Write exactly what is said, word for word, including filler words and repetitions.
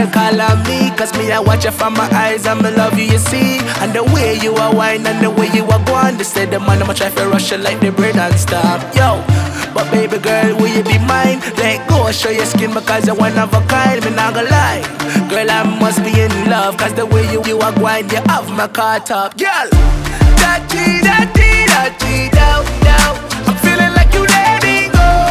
can call on me, cause me I watch you from my eyes and me love you, you see. And the way you are wine and the way you are going, they say the man I'ma try to rush you like the bread and stop. Yo, but baby girl, will you be mine? Let go, show your skin because you're one of a kind. Me not gonna lie, girl, I must be in love, cause the way you, you are going, you have my car top. Girl, that G, that G, that G, that